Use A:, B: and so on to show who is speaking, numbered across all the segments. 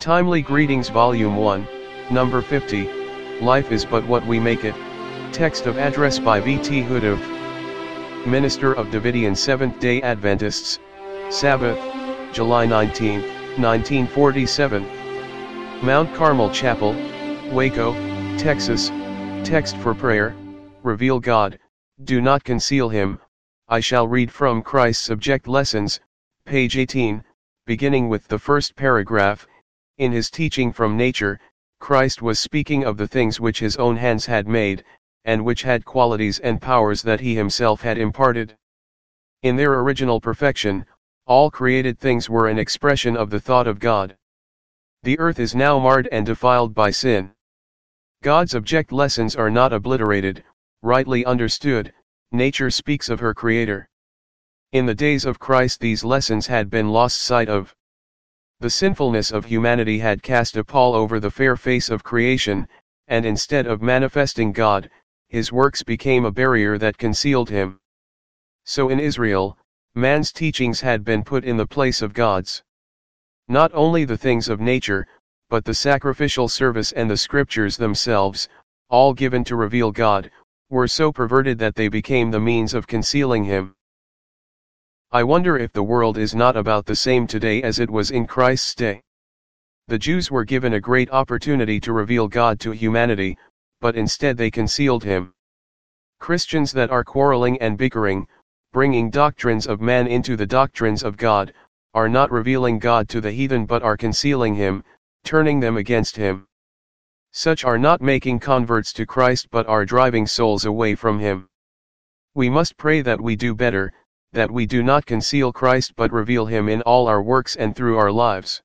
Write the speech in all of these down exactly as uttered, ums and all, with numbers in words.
A: Timely Greetings Volume one, Number fifty, Life is But What We Make It. Text of address by V T Hood of Minister of Davidian Seventh-day Adventists, Sabbath, July nineteenth, nineteen forty-seven. Mount Carmel Chapel, Waco, Texas. Text for prayer: Reveal God, do not conceal Him. I shall read from Christ's Subject Lessons, page eighteen, beginning with the first paragraph. In his teaching from nature, Christ was speaking of the things which his own hands had made, and which had qualities and powers that he himself had imparted. In their original perfection, all created things were an expression of the thought of God. The earth is now marred and defiled by sin. God's object lessons are not obliterated. Rightly understood, nature speaks of her Creator. In the days of Christ these lessons had been lost sight of. The sinfulness of humanity had cast a pall over the fair face of creation, and instead of manifesting God, His works became a barrier that concealed Him. So in Israel, man's teachings had been put in the place of God's. Not only the things of nature, but the sacrificial service and the scriptures themselves, all given to reveal God, were so perverted that they became the means of concealing Him. I wonder if the world is not about the same today as it was in Christ's day. The Jews were given a great opportunity to reveal God to humanity, but instead they concealed Him. Christians that are quarreling and bickering, bringing doctrines of man into the doctrines of God, are not revealing God to the heathen but are concealing Him, turning them against Him. Such are not making converts to Christ but are driving souls away from Him. We must pray that we do better, that we do not conceal Christ but reveal Him in all our works and through our lives.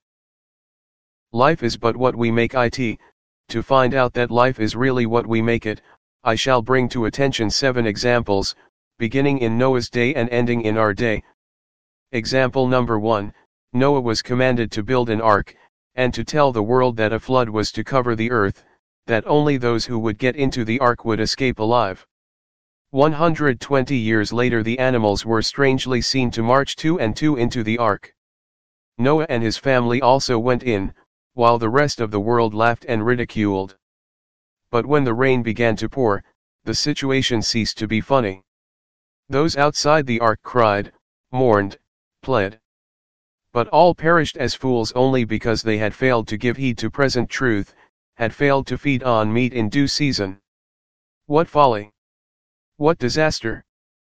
A: Life is but what we make it. To find out that life is really what we make it, I shall bring to attention seven examples, beginning in Noah's day and ending in our day. Example number one, Noah was commanded to build an ark, and to tell the world that a flood was to cover the earth, that only those who would get into the ark would escape alive. one hundred twenty years later the animals were strangely seen to march two and two into the ark. Noah and his family also went in, while the rest of the world laughed and ridiculed. But when the rain began to pour, the situation ceased to be funny. Those outside the ark cried, mourned, pled. But all perished as fools only because they had failed to give heed to present truth, had failed to feed on meat in due season. What folly! What disaster!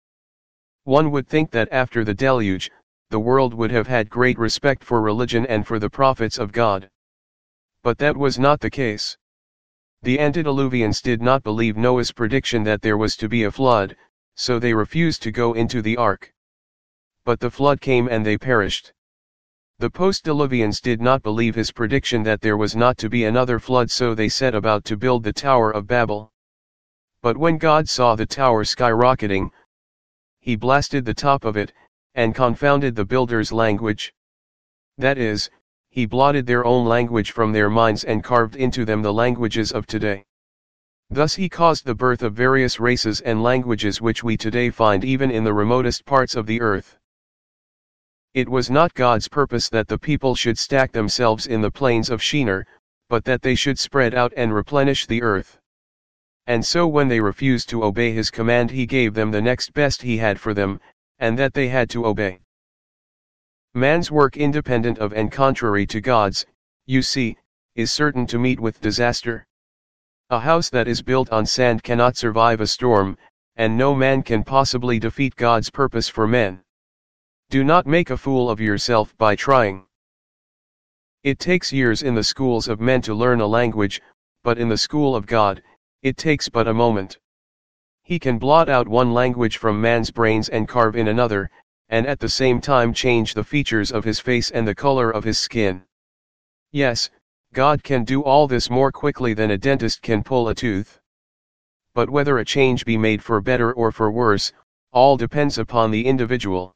A: One would think that after the deluge, the world would have had great respect for religion and for the prophets of God. But that was not the case. The antediluvians did not believe Noah's prediction that there was to be a flood, so they refused to go into the ark. But the flood came and they perished. The post-diluvians did not believe his prediction that there was not to be another flood, so they set about to build the Tower of Babel. But when God saw the tower skyrocketing, He blasted the top of it, and confounded the builders' language. That is, He blotted their own language from their minds and carved into them the languages of today. Thus He caused the birth of various races and languages which we today find even in the remotest parts of the earth. It was not God's purpose that the people should stack themselves in the plains of Shinar, but that they should spread out and replenish the earth. And so when they refused to obey His command He gave them the next best He had for them, and that they had to obey. Man's work independent of and contrary to God's, you see, is certain to meet with disaster. A house that is built on sand cannot survive a storm, and no man can possibly defeat God's purpose for men. Do not make a fool of yourself by trying. It takes years in the schools of men to learn a language, but in the school of God, it takes but a moment. He can blot out one language from man's brains and carve in another, and at the same time change the features of his face and the color of his skin. Yes, God can do all this more quickly than a dentist can pull a tooth. But whether a change be made for better or for worse, all depends upon the individual.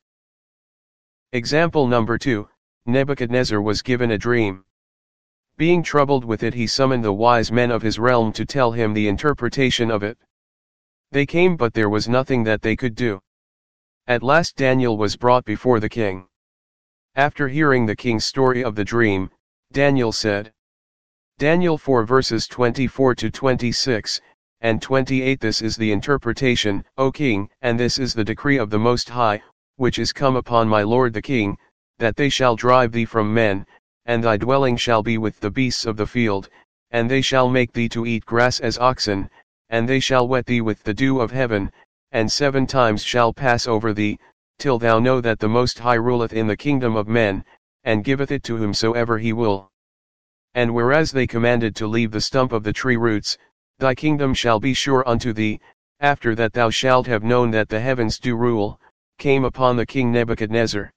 A: Example number two, Nebuchadnezzar was given a dream. Being troubled with it, he summoned the wise men of his realm to tell him the interpretation of it. They came, but there was nothing that they could do. At last Daniel was brought before the king. After hearing the king's story of the dream, Daniel said. Daniel four verses twenty-four to twenty-six, and twenty-eight. This is the interpretation, O king, and this is the decree of the Most High, which is come upon my lord the king, that they shall drive thee from men, and thy dwelling shall be with the beasts of the field, and they shall make thee to eat grass as oxen, and they shall wet thee with the dew of heaven, and seven times shall pass over thee, till thou know that the Most High ruleth in the kingdom of men, and giveth it to whomsoever he will. And whereas they commanded to leave the stump of the tree roots, thy kingdom shall be sure unto thee, after that thou shalt have known that the heavens do rule, came upon the king Nebuchadnezzar.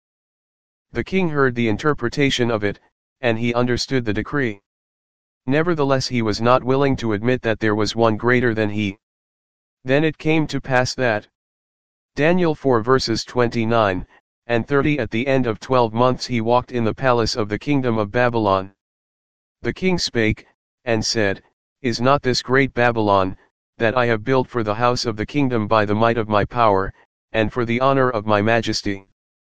A: The king heard the interpretation of it, and he understood the decree. Nevertheless he was not willing to admit that there was one greater than he. Then it came to pass that, Daniel four verses twenty-nine and thirty, at the end of twelve months he walked in the palace of the kingdom of Babylon. The king spake, and said, Is not this great Babylon, that I have built for the house of the kingdom by the might of my power, and for the honor of my majesty?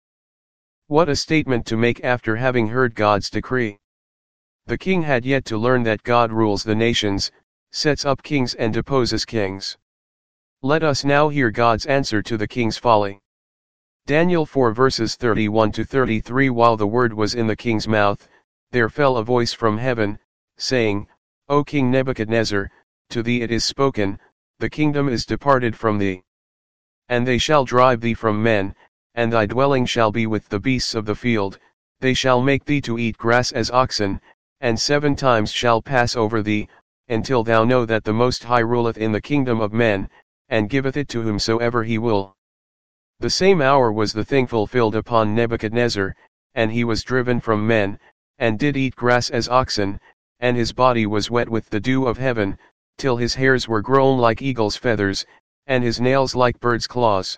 A: What a statement to make after having heard God's decree! The king had yet to learn that God rules the nations, sets up kings and deposes kings. Let us now hear God's answer to the king's folly. Daniel four verses thirty-one to thirty-three. While the word was in the king's mouth, there fell a voice from heaven, saying, O King Nebuchadnezzar, to thee it is spoken, the kingdom is departed from thee. And they shall drive thee from men, and thy dwelling shall be with the beasts of the field, they shall make thee to eat grass as oxen, and seven times shall pass over thee, until thou know that the Most High ruleth in the kingdom of men, and giveth it to whomsoever he will. The same hour was the thing fulfilled upon Nebuchadnezzar, and he was driven from men, and did eat grass as oxen, and his body was wet with the dew of heaven, till his hairs were grown like eagle's feathers, and his nails like bird's claws.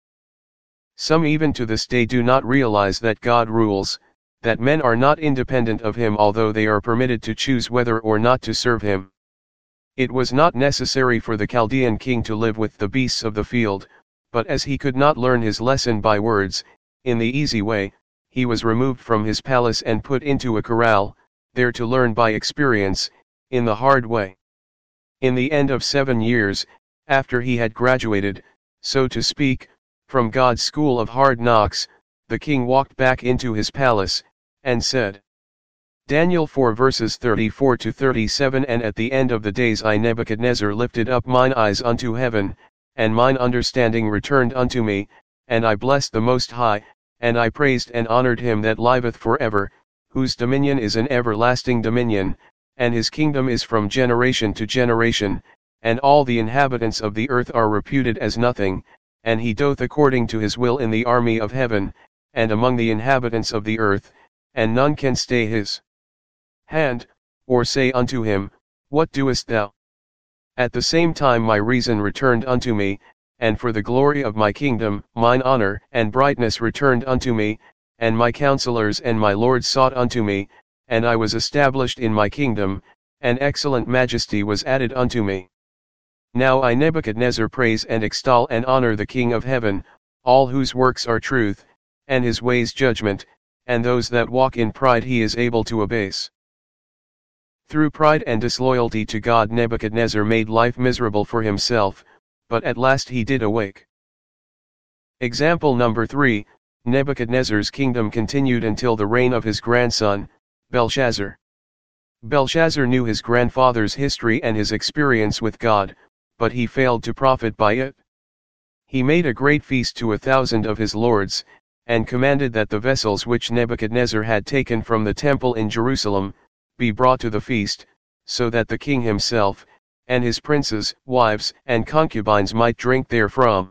A: Some even to this day do not realize that God rules, that men are not independent of him although they are permitted to choose whether or not to serve him. It was not necessary for the Chaldean king to live with the beasts of the field, but as he could not learn his lesson by words, in the easy way, he was removed from his palace and put into a corral, there to learn by experience, in the hard way. In the end of seven years, after he had graduated, so to speak, from God's school of hard knocks, the king walked back into his palace, and said, Daniel four verses thirty-four to thirty-seven. And at the end of the days I Nebuchadnezzar lifted up mine eyes unto heaven, and mine understanding returned unto me, and I blessed the Most High, and I praised and honored him that liveth for ever, whose dominion is an everlasting dominion, and his kingdom is from generation to generation, and all the inhabitants of the earth are reputed as nothing, and he doth according to his will in the army of heaven, and among the inhabitants of the earth, and none can stay his hand, or say unto him, What doest thou? At the same time my reason returned unto me, and for the glory of my kingdom, mine honor and brightness returned unto me, and my counselors and my lords sought unto me, and I was established in my kingdom, and excellent majesty was added unto me. Now I Nebuchadnezzar praise and extol and honor the King of heaven, all whose works are truth, and his ways judgment, and those that walk in pride he is able to abase. Through pride and disloyalty to God Nebuchadnezzar made life miserable for himself, but at last he did awake. Example number three, Nebuchadnezzar's kingdom continued until the reign of his grandson, Belshazzar. Belshazzar knew his grandfather's history and his experience with God, but he failed to profit by it. He made a great feast to a thousand of his lords, and commanded that the vessels which Nebuchadnezzar had taken from the temple in Jerusalem, be brought to the feast, so that the king himself, and his princes, wives, and concubines might drink therefrom.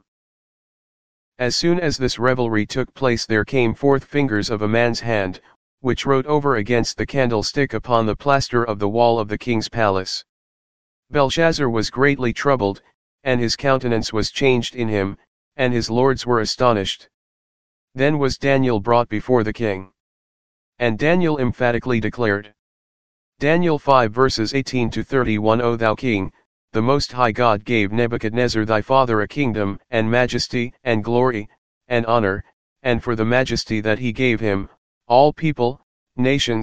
A: As soon as this revelry took place there came forth fingers of a man's hand, which wrote over against the candlestick upon the plaster of the wall of the king's palace. Belshazzar was greatly troubled, and his countenance was changed in him, and his lords were astonished. Then was Daniel brought before the king. And Daniel emphatically declared, Daniel five verses eighteen to thirty-one. O thou king, the Most High God gave Nebuchadnezzar thy father a kingdom, and majesty, and glory, and honor, and for the majesty that he gave him, all people, nations,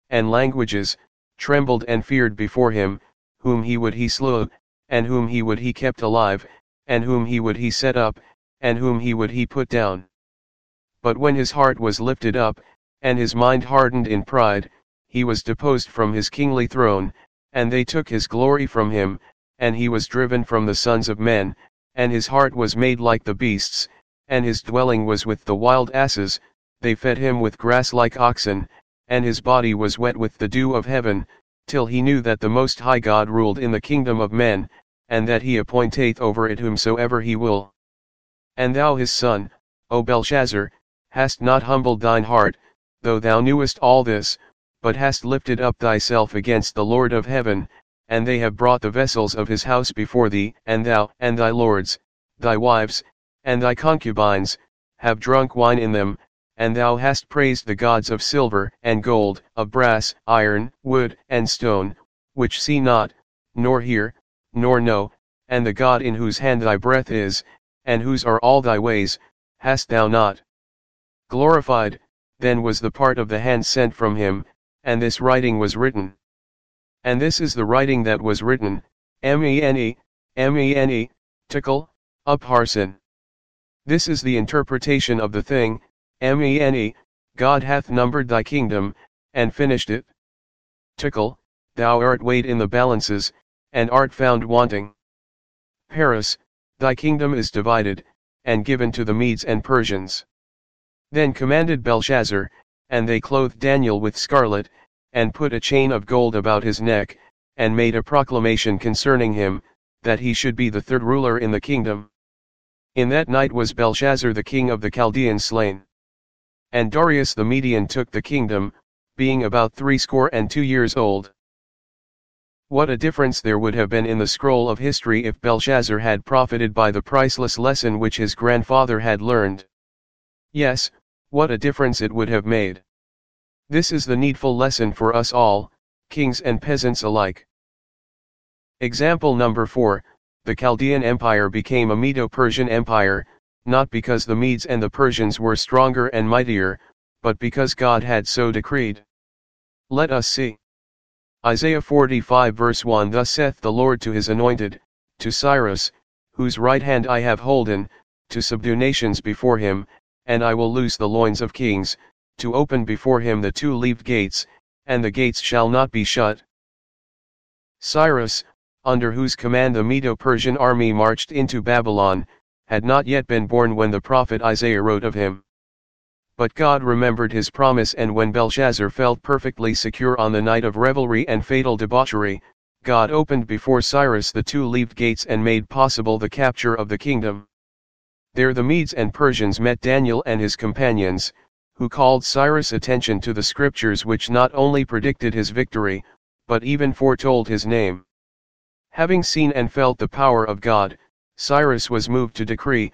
A: and languages, trembled and feared before him, whom he would he slew, and whom he would he kept alive, and whom he would he set up, and whom he would he put down. But when his heart was lifted up, and his mind hardened in pride, he was deposed from his kingly throne, and they took his glory from him, and he was driven from the sons of men, and his heart was made like the beasts, and his dwelling was with the wild asses. They fed him with grass like oxen, and his body was wet with the dew of heaven, till he knew that the Most High God ruled in the kingdom of men, and that he appointeth over it whomsoever he will. And thou his son, O Belshazzar, hast not humbled thine heart, though thou knewest all this, but hast lifted up thyself against the Lord of heaven, and they have brought the vessels of his house before thee, and thou, and thy lords, thy wives, and thy concubines, have drunk wine in them, and thou hast praised the gods of silver and gold, of brass, iron, wood, and stone, which see not, nor hear, nor know, and the God in whose hand thy breath is, and whose are all thy ways, hast thou not glorified. Then was the part of the hand sent from him, and this writing was written. And this is the writing that was written, Mene, Mene, Tekel, Upharsin. This is the interpretation of the thing, Mene, God hath numbered thy kingdom, and finished it. Tekel, thou art weighed in the balances, and art found wanting. Paris, thy kingdom is divided, and given to the Medes and Persians. Then commanded Belshazzar, and they clothed Daniel with scarlet, and put a chain of gold about his neck, and made a proclamation concerning him, that he should be the third ruler in the kingdom. In that night was Belshazzar the king of the Chaldeans slain. And Darius the Median took the kingdom, being about threescore and two years old. What a difference there would have been in the scroll of history if Belshazzar had profited by the priceless lesson which his grandfather had learned. Yes, what a difference it would have made. This is the needful lesson for us all, kings and peasants alike. Example number four, the Chaldean Empire became a Medo-Persian Empire, not because the Medes and the Persians were stronger and mightier, but because God had so decreed. Let us see. Isaiah forty-five verse one. Thus saith the Lord to his anointed, to Cyrus, whose right hand I have holden, to subdue nations before him, and I will loose the loins of kings, to open before him the two-leaved gates, and the gates shall not be shut. Cyrus, under whose command the Medo-Persian army marched into Babylon, had not yet been born when the prophet Isaiah wrote of him. But God remembered his promise, and when Belshazzar felt perfectly secure on the night of revelry and fatal debauchery, God opened before Cyrus the two-leaved gates and made possible the capture of the kingdom. There the Medes and Persians met Daniel and his companions, who called Cyrus' attention to the scriptures which not only predicted his victory, but even foretold his name. Having seen and felt the power of God, Cyrus was moved to decree.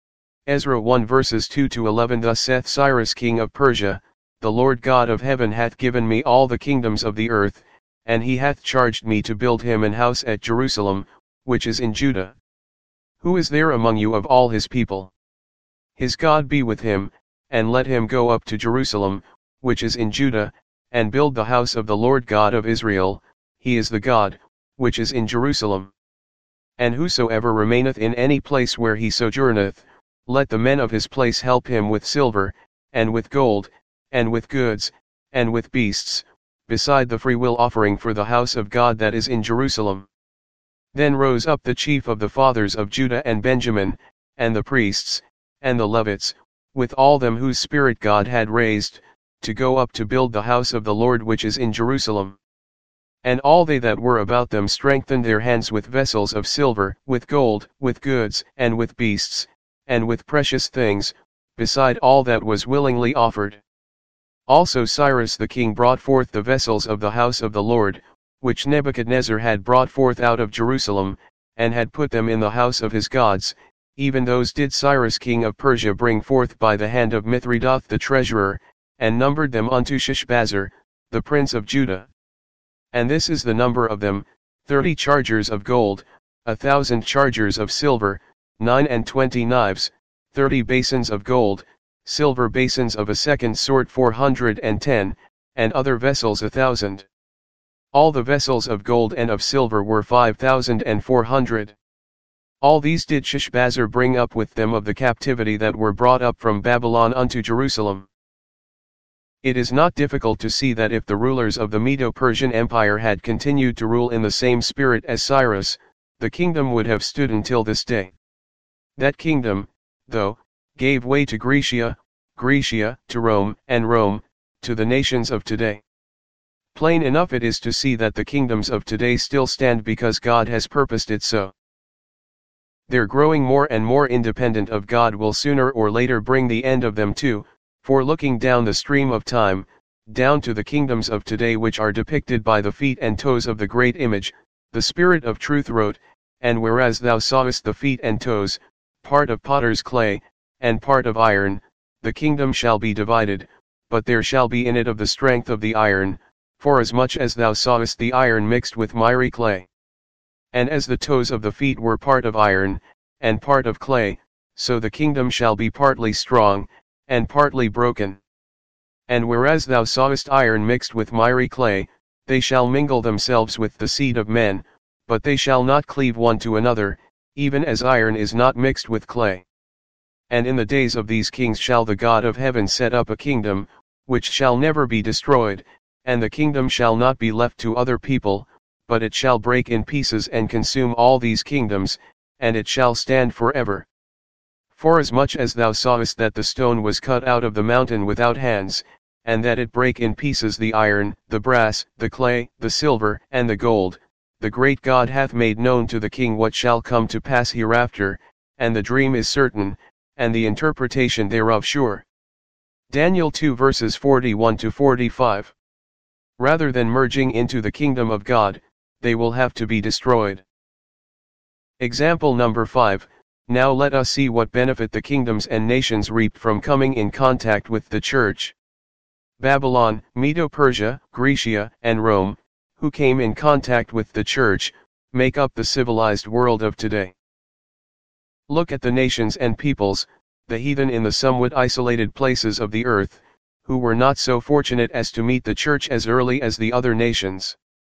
A: Ezra one verses two to eleven. Thus saith Cyrus king of Persia, the Lord God of heaven hath given me all the kingdoms of the earth, and he hath charged me to build him an house at Jerusalem, which is in Judah. Who is there among you of all his people? His God be with him, and let him go up to Jerusalem, which is in Judah, and build the house of the Lord God of Israel. He is the God, which is in Jerusalem. And whosoever remaineth in any place where he sojourneth, let the men of his place help him with silver, and with gold, and with goods, and with beasts, beside the freewill offering for the house of God that is in Jerusalem. Then rose up the chief of the fathers of Judah and Benjamin, and the priests, and the Levites, with all them whose spirit God had raised, to go up to build the house of the Lord which is in Jerusalem. And all they that were about them strengthened their hands with vessels of silver, with gold, with goods, and with beasts, and with precious things, beside all that was willingly offered. Also Cyrus the king brought forth the vessels of the house of the Lord, which Nebuchadnezzar had brought forth out of Jerusalem, and had put them in the house of his gods. Even those did Cyrus king of Persia bring forth by the hand of Mithridath the treasurer, and numbered them unto Sheshbazzar, the prince of Judah. And this is the number of them, thirty chargers of gold, a thousand chargers of silver, nine and twenty knives, thirty basins of gold, silver basins of a second sort four hundred and ten, and other vessels a thousand. All the vessels of gold and of silver were five thousand and four hundred. All these did Sheshbazzar bring up with them of the captivity that were brought up from Babylon unto Jerusalem. It is not difficult to see that if the rulers of the Medo-Persian Empire had continued to rule in the same spirit as Cyrus, the kingdom would have stood until this day. That kingdom, though, gave way to Grecia, Grecia to Rome, and Rome to the nations of today. Plain enough it is to see that the kingdoms of today still stand because God has purposed it so. Their growing more and more independent of God will sooner or later bring the end of them too, for looking down the stream of time, down to the kingdoms of today which are depicted by the feet and toes of the great image, the Spirit of truth wrote, and whereas thou sawest the feet and toes, part of potter's clay, and part of iron, the kingdom shall be divided, but there shall be in it of the strength of the iron, forasmuch as thou sawest the iron mixed with miry clay. And as the toes of the feet were part of iron, and part of clay, so the kingdom shall be partly strong, and partly broken. And whereas thou sawest iron mixed with miry clay, they shall mingle themselves with the seed of men, but they shall not cleave one to another, even as iron is not mixed with clay. And in the days of these kings shall the God of heaven set up a kingdom, which shall never be destroyed, and the kingdom shall not be left to other people, but it shall break in pieces and consume all these kingdoms, and it shall stand forever. Forasmuch as thou sawest that the stone was cut out of the mountain without hands, and that it brake in pieces the iron, the brass, the clay, the silver, and the gold, the great God hath made known to the king what shall come to pass hereafter, and the dream is certain, and the interpretation thereof sure. Daniel two verses forty-one to forty-five. Rather than merging into the kingdom of God, they will have to be destroyed. Example number five. Now let us see what benefit the kingdoms and nations reaped from coming in contact with the Church. Babylon, Medo-Persia, Grecia, and Rome, who came in contact with the Church, make up the civilized world of today. Look at the nations and peoples, the heathen in the somewhat isolated places of the earth, who were not so fortunate as to meet the Church as early as the other nations.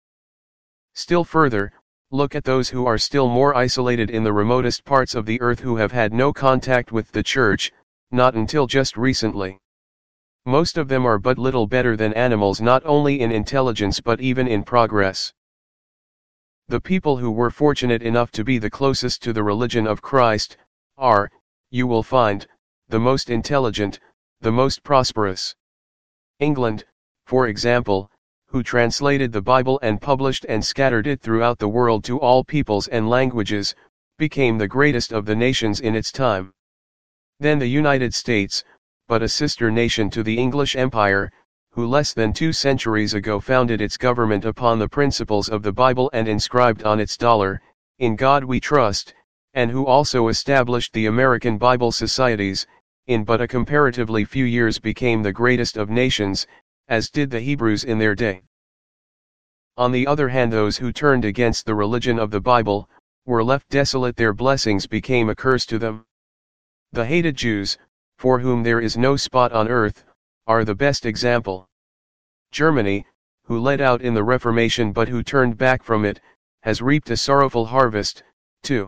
A: Still further, look at those who are still more isolated in the remotest parts of the earth who have had no contact with the Church, not until just recently. Most of them are but little better than animals not only in intelligence but even in progress. The people who were fortunate enough to be the closest to the religion of Christ, are, you will find, the most intelligent, the most prosperous. England, for example, who translated the Bible and published and scattered it throughout the world to all peoples and languages, became the greatest of the nations in its time. Then the United States, but a sister nation to the English Empire, who less than two centuries ago founded its government upon the principles of the Bible and inscribed on its dollar, "In God we trust," and who also established the American Bible Societies, in but a comparatively few years became the greatest of nations, as did the Hebrews in their day. On the other hand, those who turned against the religion of the Bible, were left desolate, their blessings became a curse to them. The hated Jews, for whom there is no spot on earth, are the best example. Germany, who led out in the Reformation but who turned back from it, has reaped a sorrowful harvest, too.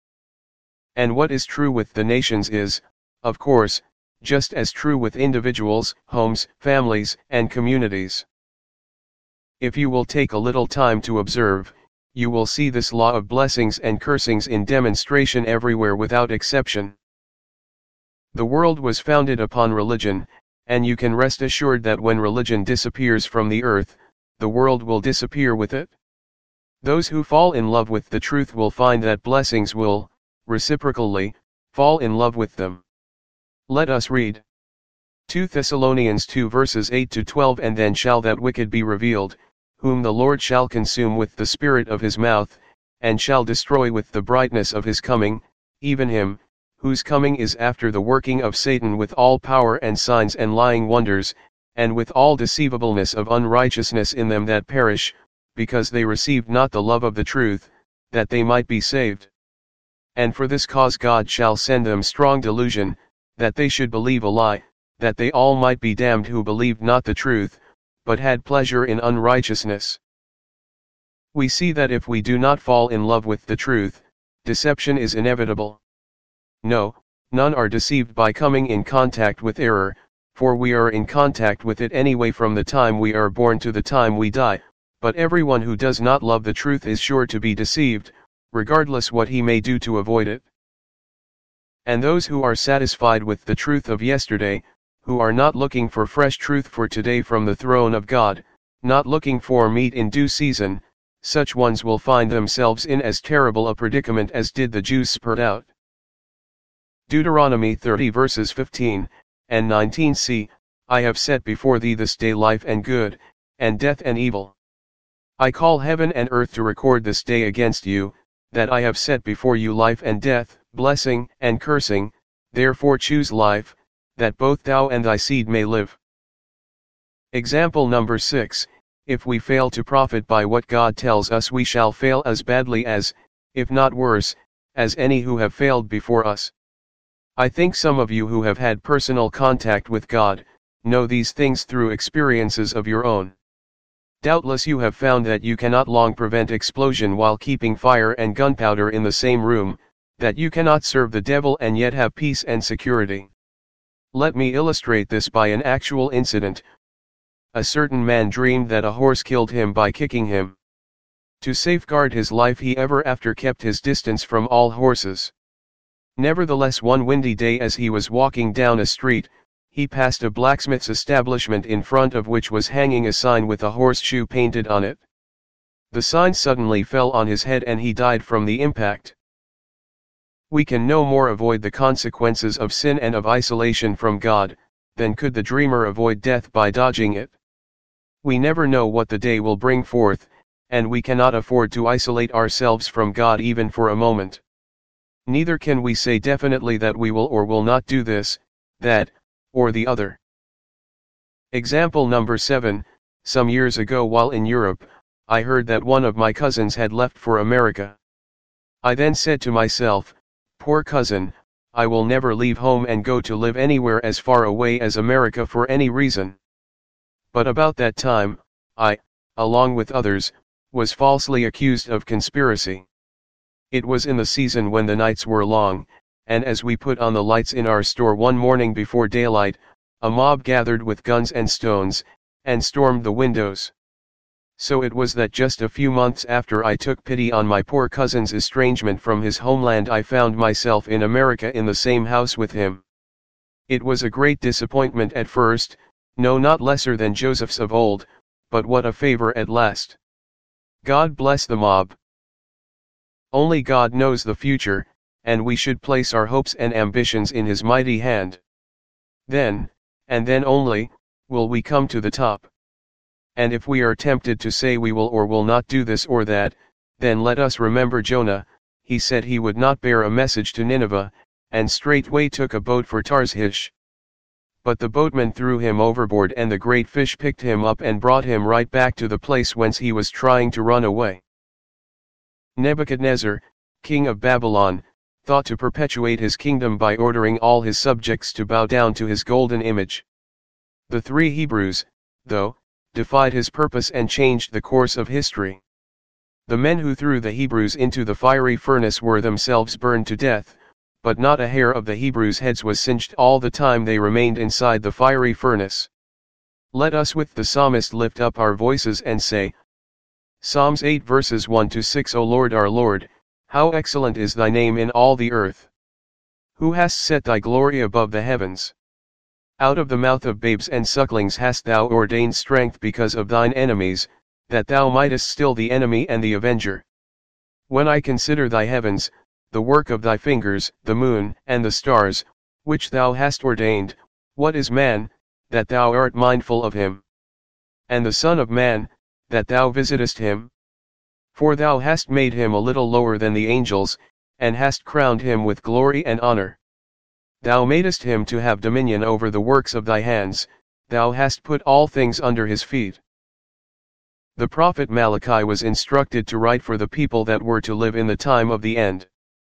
A: And what is true with the nations is, of course, just as true with individuals, homes, families, and communities. If you will take a little time to observe, you will see this law of blessings and cursings in demonstration everywhere without exception. The world was founded upon religion, and you can rest assured that when religion disappears from the earth, the world will disappear with it. Those who fall in love with the truth will find that blessings will, reciprocally, fall in love with them. Let us read. Second Thessalonians two verses eight to twelve. And then shall that wicked be revealed, whom the Lord shall consume with the spirit of his mouth, and shall destroy with the brightness of his coming, even him, whose coming is after the working of Satan with all power and signs and lying wonders, and with all deceivableness of unrighteousness in them that perish, because they received not the love of the truth, that they might be saved. And for this cause God shall send them strong delusion, that they should believe a lie, that they all might be damned who believed not the truth, but had pleasure in unrighteousness. We see that if we do not fall in love with the truth, deception is inevitable. No, none are deceived by coming in contact with error, for we are in contact with it anyway from the time we are born to the time we die, but everyone who does not love the truth is sure to be deceived, regardless what he may do to avoid it. And those who are satisfied with the truth of yesterday, who are not looking for fresh truth for today from the throne of God, not looking for meat in due season, such ones will find themselves in as terrible a predicament as did the Jews spurt out. Deuteronomy thirty verses fifteen and nineteen. See, I have set before thee this day life and good, and death and evil. I call heaven and earth to record this day against you, that I have set before you life and death, blessing and cursing, therefore choose life, that both thou and thy seed may live. Example number six, if we fail to profit by what God tells us, we shall fail as badly as, if not worse, as any who have failed before us. I think some of you who have had personal contact with God, know these things through experiences of your own. Doubtless you have found that you cannot long prevent explosion while keeping fire and gunpowder in the same room, that you cannot serve the devil and yet have peace and security. Let me illustrate this by an actual incident. A certain man dreamed that a horse killed him by kicking him. To safeguard his life, he ever after kept his distance from all horses. Nevertheless, one windy day as he was walking down a street, he passed a blacksmith's establishment in front of which was hanging a sign with a horseshoe painted on it. The sign suddenly fell on his head and he died from the impact. We can no more avoid the consequences of sin and of isolation from God, than could the dreamer avoid death by dodging it. We never know what the day will bring forth, and we cannot afford to isolate ourselves from God even for a moment. Neither can we say definitely that we will or will not do this, that, or the other. Example number seven, some years ago while in Europe, I heard that one of my cousins had left for America. I then said to myself, poor cousin, I will never leave home and go to live anywhere as far away as America for any reason. But about that time, I, along with others, was falsely accused of conspiracy. It was in the season when the nights were long, and as we put on the lights in our store one morning before daylight, a mob gathered with guns and stones, and stormed the windows. So it was that just a few months after I took pity on my poor cousin's estrangement from his homeland, I found myself in America in the same house with him. It was a great disappointment at first, no, not lesser than Joseph's of old, but what a favor at last. God bless the mob. Only God knows the future, and we should place our hopes and ambitions in His mighty hand. Then, and then only, will we come to the top. And if we are tempted to say we will or will not do this or that, then let us remember Jonah. He said he would not bear a message to Nineveh, and straightway took a boat for Tarshish. But the boatman threw him overboard, and the great fish picked him up and brought him right back to the place whence he was trying to run away. Nebuchadnezzar, king of Babylon, thought to perpetuate his kingdom by ordering all his subjects to bow down to his golden image. The three Hebrews, though, defied his purpose and changed the course of history. The men who threw the Hebrews into the fiery furnace were themselves burned to death, but not a hair of the Hebrews' heads was singed all the time they remained inside the fiery furnace. Let us with the psalmist lift up our voices and say, Psalms eight verses one to six, O Lord our Lord, how excellent is thy name in all the earth! Who hast set thy glory above the heavens? Out of the mouth of babes and sucklings hast thou ordained strength because of thine enemies, that thou mightest still the enemy and the avenger. When I consider thy heavens, the work of thy fingers, the moon and the stars, which thou hast ordained, what is man, that thou art mindful of him? And the Son of Man, that thou visitest him? For thou hast made him a little lower than the angels, and hast crowned him with glory and honor. Thou madest him to have dominion over the works of thy hands, thou hast put all things under his feet. The prophet Malachi was instructed to write for the people that were to live in the time of the end.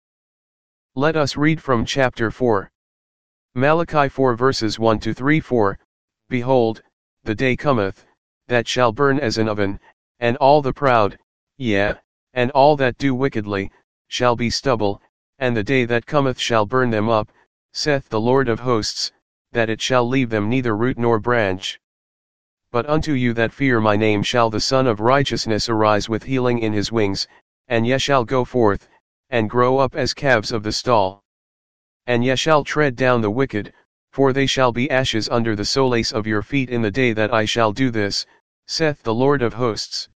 A: Let us read from chapter four. Malachi four verses one to three. For, behold, the day cometh, that shall burn as an oven, and all the proud, yea, and all that do wickedly, shall be stubble, and the day that cometh shall burn them up, saith the Lord of hosts, that it shall leave them neither root nor branch. But unto you that fear my name shall the Son of Righteousness arise with healing in his wings, and ye shall go forth, and grow up as calves of the stall. And ye shall tread down the wicked, for they shall be ashes under the soles of your feet in the day that I shall do this, saith the Lord of hosts.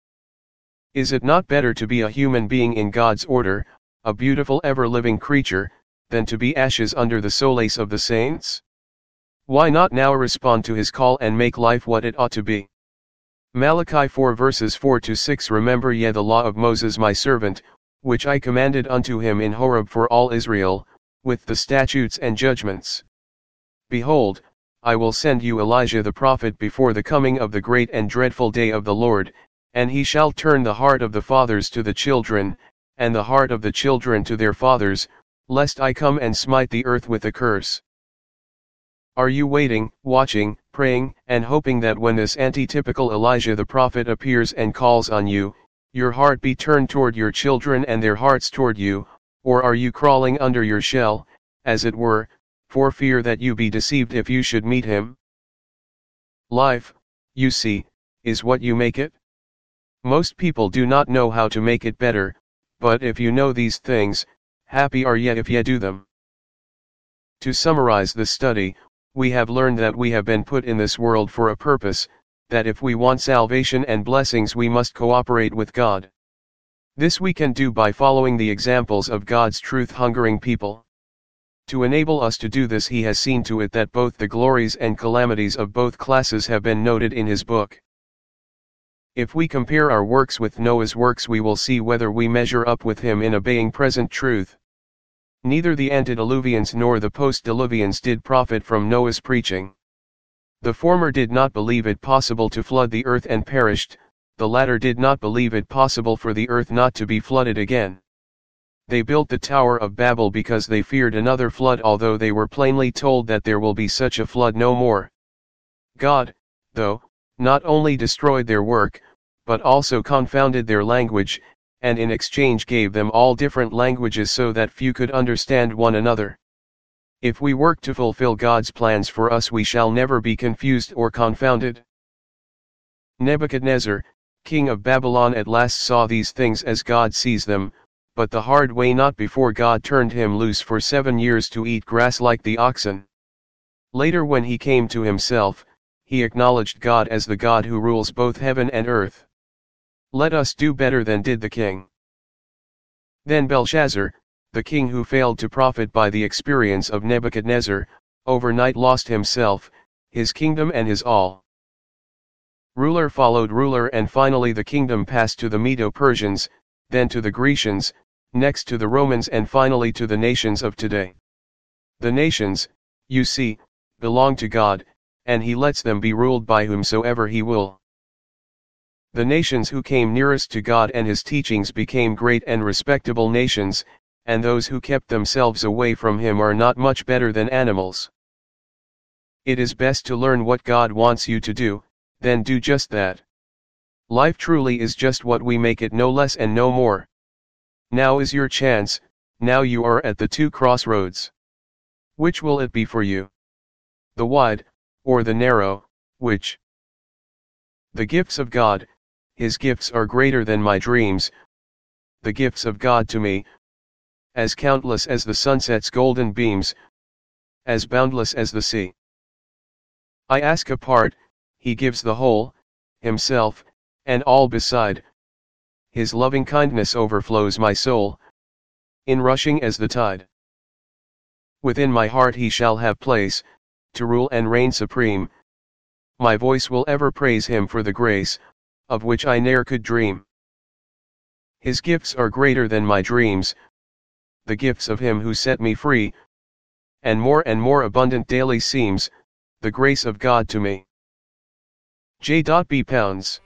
A: Is it not better to be a human being in God's order, a beautiful ever-living creature, than to be ashes under the soles of the saints? Why not now respond to his call and make life what it ought to be? Malachi four verses four to six Remember ye the law of Moses my servant, which I commanded unto him in Horeb for all Israel, with the statutes and judgments. Behold, I will send you Elijah the prophet before the coming of the great and dreadful day of the Lord, and he shall turn the heart of the fathers to the children, and the heart of the children to their fathers, lest I come and smite the earth with a curse. Are you waiting, watching, praying, and hoping that when this antitypical Elijah the prophet appears and calls on you, your heart be turned toward your children and their hearts toward you, or are you crawling under your shell, as it were, for fear that you be deceived if you should meet him? Life, you see, is what you make it. Most people do not know how to make it better, but if you know these things, happy are ye if ye do them. To summarize the study, we have learned that we have been put in this world for a purpose, that if we want salvation and blessings we must cooperate with God. This we can do by following the examples of God's truth-hungering people. To enable us to do this he has seen to it that both the glories and calamities of both classes have been noted in his book. If we compare our works with Noah's works we will see whether we measure up with him in obeying present truth. Neither the antediluvians nor the post-diluvians did profit from Noah's preaching. The former did not believe it possible to flood the earth and perished, the latter did not believe it possible for the earth not to be flooded again. They built the Tower of Babel because they feared another flood, although they were plainly told that there will be such a flood no more. God, though, not only destroyed their work, but also confounded their language, and in exchange gave them all different languages so that few could understand one another. If we work to fulfill God's plans for us we shall never be confused or confounded. Nebuchadnezzar, king of Babylon, at last saw these things as God sees them, but the hard way, not before God turned him loose for seven years to eat grass like the oxen. Later, when he came to himself, he acknowledged God as the God who rules both heaven and earth. Let us do better than did the king. Then Belshazzar, the king who failed to profit by the experience of Nebuchadnezzar, overnight lost himself, his kingdom and his all. Ruler followed ruler, and finally the kingdom passed to the Medo-Persians, then to the Grecians, next to the Romans, and finally to the nations of today. The nations, you see, belong to God, and he lets them be ruled by whomsoever he will. The nations who came nearest to God and his teachings became great and respectable nations, and those who kept themselves away from him are not much better than animals. It is best to learn what God wants you to do, then do just that. Life truly is just what we make it, no less and no more. Now is your chance, now you are at the two crossroads. Which will it be for you? The wide, or the narrow, which? The gifts of God, his gifts are greater than my dreams. The gifts of God to me, as countless as the sunset's golden beams, as boundless as the sea. I ask a part, he gives the whole, himself, and all beside. His loving kindness overflows my soul, in rushing as the tide. Within my heart he shall have place, to rule and reign supreme. My voice will ever praise him for the grace, of which I ne'er could dream. His gifts are greater than my dreams, the gifts of him who set me free, and more and more abundant daily seems, the grace of God to me. J. B. Pounds.